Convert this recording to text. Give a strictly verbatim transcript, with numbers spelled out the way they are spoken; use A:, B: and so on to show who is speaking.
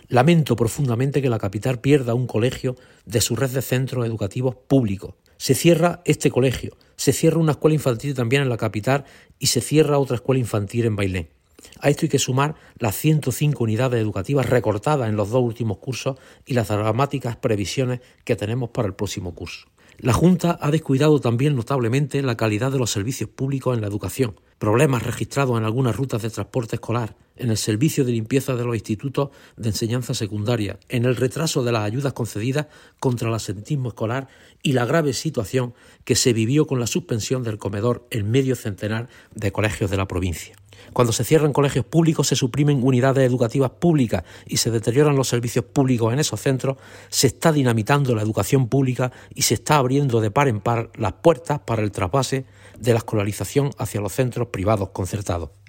A: Lamento profundamente que la capital pierda un colegio de su red de centros educativos públicos. Se cierra este colegio, se cierra una escuela infantil también en la capital y se cierra otra escuela infantil en Bailén. A esto hay que sumar las ciento cinco unidades educativas recortadas en los dos últimos cursos y las dramáticas previsiones que tenemos para el próximo curso. La Junta ha descuidado también notablemente la calidad de los servicios públicos en la educación, problemas registrados en algunas rutas de transporte escolar, en el servicio de limpieza de los institutos de enseñanza secundaria, en el retraso de las ayudas concedidas contra el absentismo escolar y la grave situación que se vivió con la suspensión del comedor en medio centenar de colegios de la provincia. Cuando se cierran colegios públicos, se suprimen unidades educativas públicas y se deterioran los servicios públicos en esos centros, se está dinamitando la educación pública y se está abriendo de par en par las puertas para el trasvase de la escolarización hacia los centros privados concertados.